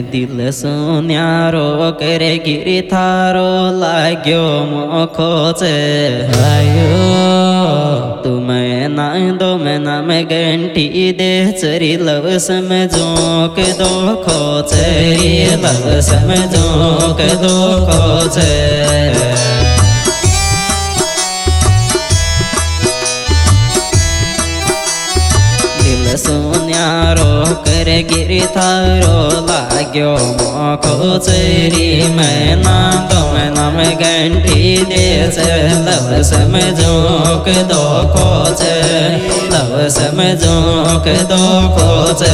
दिल सुन्यारो करे गिरी थारो लाग्यो मोखोचे आयो तुम्हें ना दो मैं नाम घंटी दे चरी लव समझोक दो खोचे लव समझोक दो खोचे सुन्यारो करे गिरी थारो लाग्यो मोखो चेरी मैं नाम घंटी दे लव समझोक दो खोचे लव समझोक दो खोचे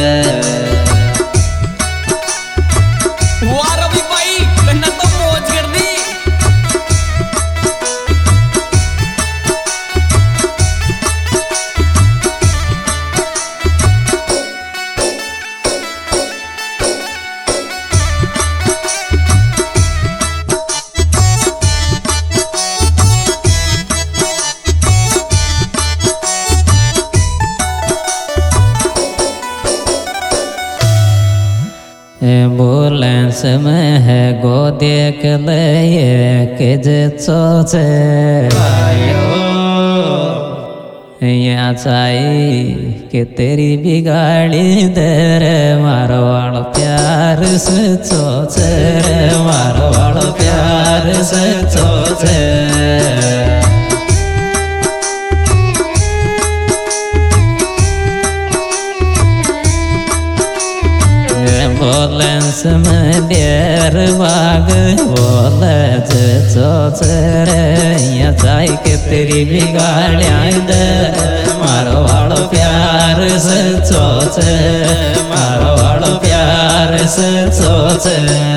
एम्बुलेंस में है गो देख ले के जे आयो यहाँ चाहिए कि तेरी बिगाड़ी दे रे मारो वालो प्यार से सोचे रे मारो वालो प्यार से सोचे एम्बुलेंस में देर भाग बोले सोचे रे यहाँ चाहिए कि तेरी बिगाड़िया दे मारो वालो प्यार से सोचे मारो वालो प्यार से सोचे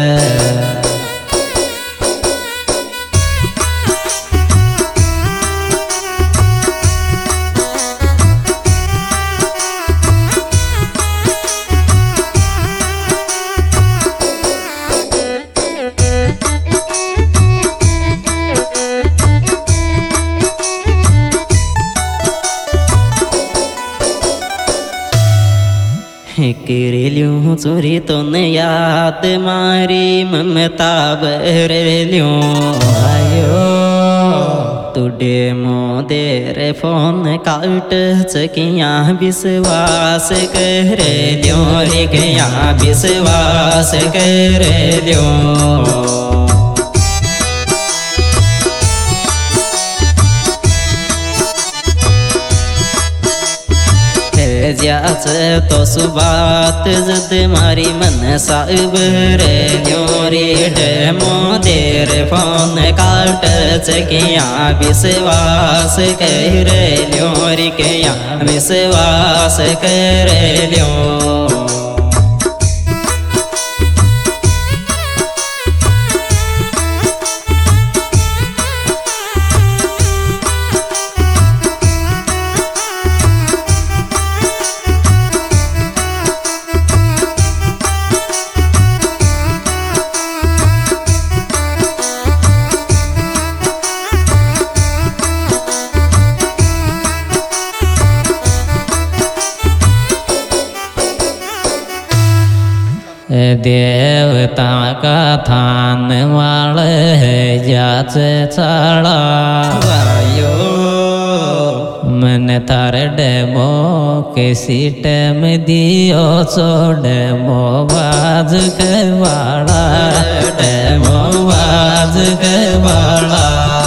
किरिल्यूं चोरी तो ने याद मारी ममता बरेल्यूं आयो तुडे मोदे रे फोन काट चकिया विश्वास करे ल्यो रे गया विश्वास करे ल्यो जाच तो सुबात जद मारी मन साब रे न्योरी डेमो देर फोन काट चकिया विश्वास करे न्योरी क्या विश्वास करे ल्यो देवता का थान वाल है जाच छाड़ा वायो मन थार डेमो के सीटम दियो सो डेमो बाज के वाला डेमो बाज के वाला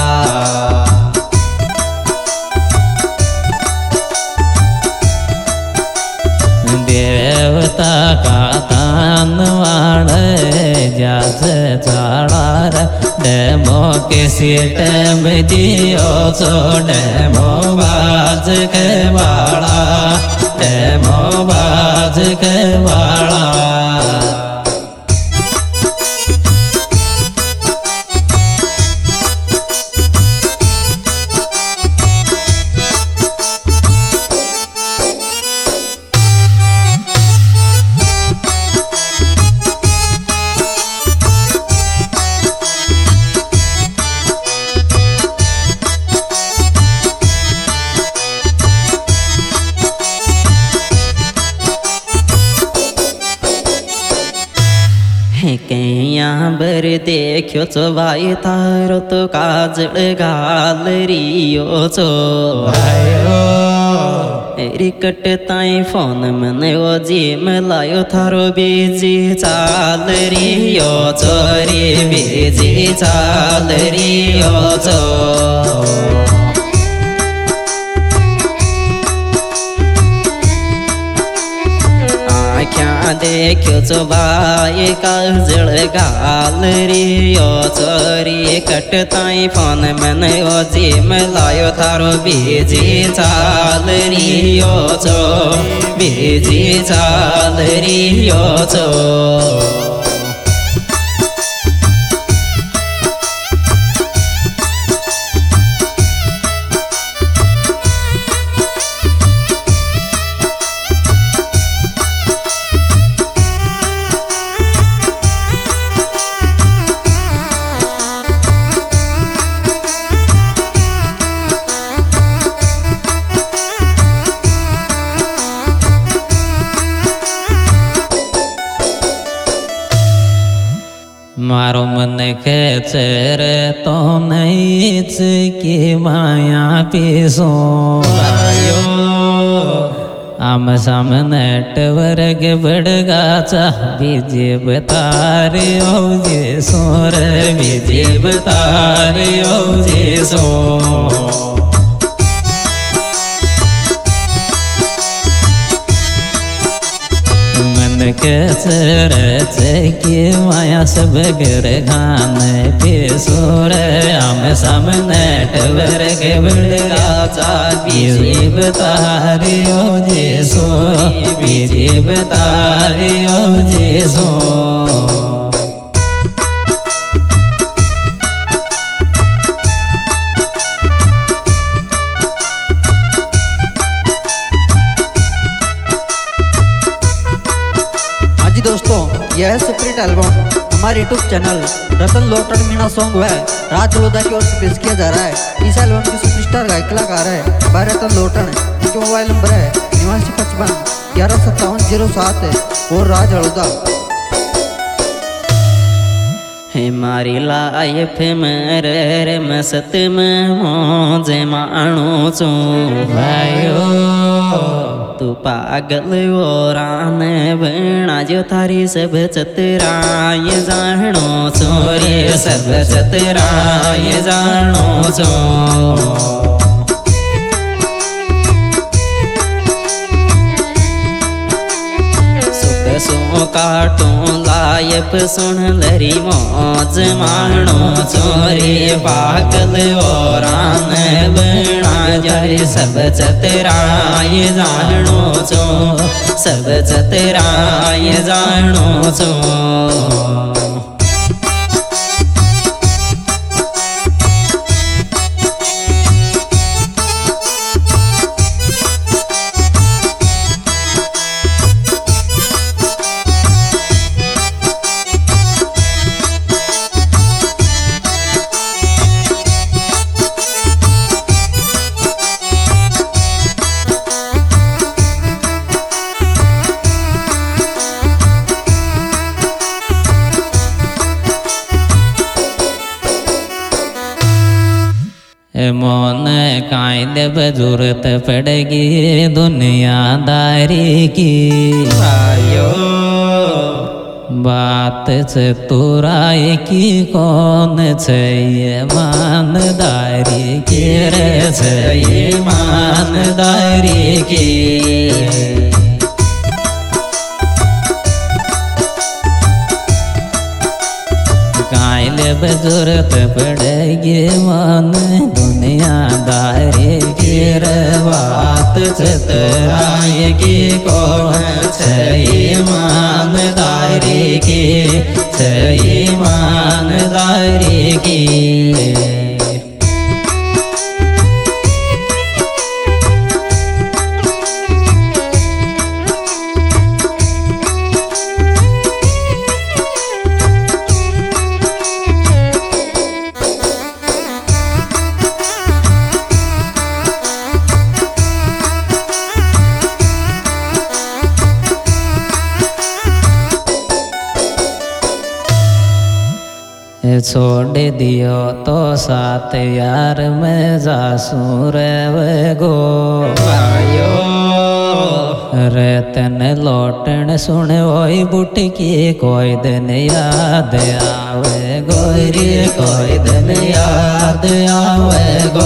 देवता का तान वाले जाच चाड़ार डेमो के सीट में दियो सो डेमो बाज के वाला डेमो बाज के वाला पर देखो चो भाई थारो तो काजल गाल रियो चो रिकट ताई फोन मने ओ जी मिलायो थारो बीजी चाल रियो चो रे बीजी चाल रियो चो क्या देखो चो भाई काजल गाल रियो चोरी कटताई फोन मैंने ओ जी मिलायो थारो बीजी चाल रियो चो बीजी चाल रियो चो मारो मन खेचर तो नहीं की माया पीसो आम साम नेटवर्क बड़गा चाह बीजे बतारे ओ जे सोर बीजे बतारे ओ जे सो कसर की माया सब गर खान पे सोर आम सामने टवर के बड़गा चा बीजे बतारियो जे सो बीजे बतारियो जे सो दोस्तों यह सुप्रीट एल्बम हमारे YouTube channel Ratan Lotan Meena song व राज लोधा की ओर से पेश किया जा रहा है। इस एल्बम के सुपरस्टार गायक कलाकार है भाई रतन लोटन। इनके मोबाइल नंबर है 8955 115707 और राज हड़ोदा। मारी लाइफ में रे मस्त में मौज माणो चो भाइयो तू पागल और आने बना जो थारी सब चतराय जानो चोरे सब चतराय जानो चो सो काटूं लायप सुन लरी मौज माणो चोरी पागल और आने बना जाए सब चतराय जानो चो सब चतराय जानो चो मोन काई देव जरूरत पड़ेगी दुनियादारी की आयो बात चतुराई की कौन चाहिए ईमानदारी की रे चाहिए ईमानदारी की जरूरत पड़ेगी मन दुनियादारी की बात चतुराई की कौन ईमानदारी की ईमानदारी की छोड़ दियो तो साथ यार मैं जासूं रे गो आयो रे तने लौटन सुन ओई बुटकी कोई दिन याद आवे गोरी कोई दिन याद आवे गो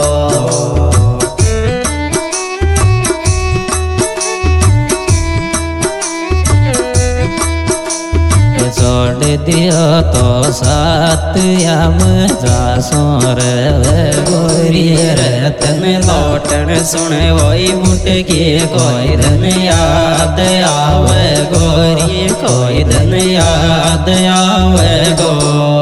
छोड़ दियो तो साथ याम जासूं रे गोरी रे तने लौटन सुने वही मुटकी कोई दिन याद आवे गोरी कोई दिन याद आवे गो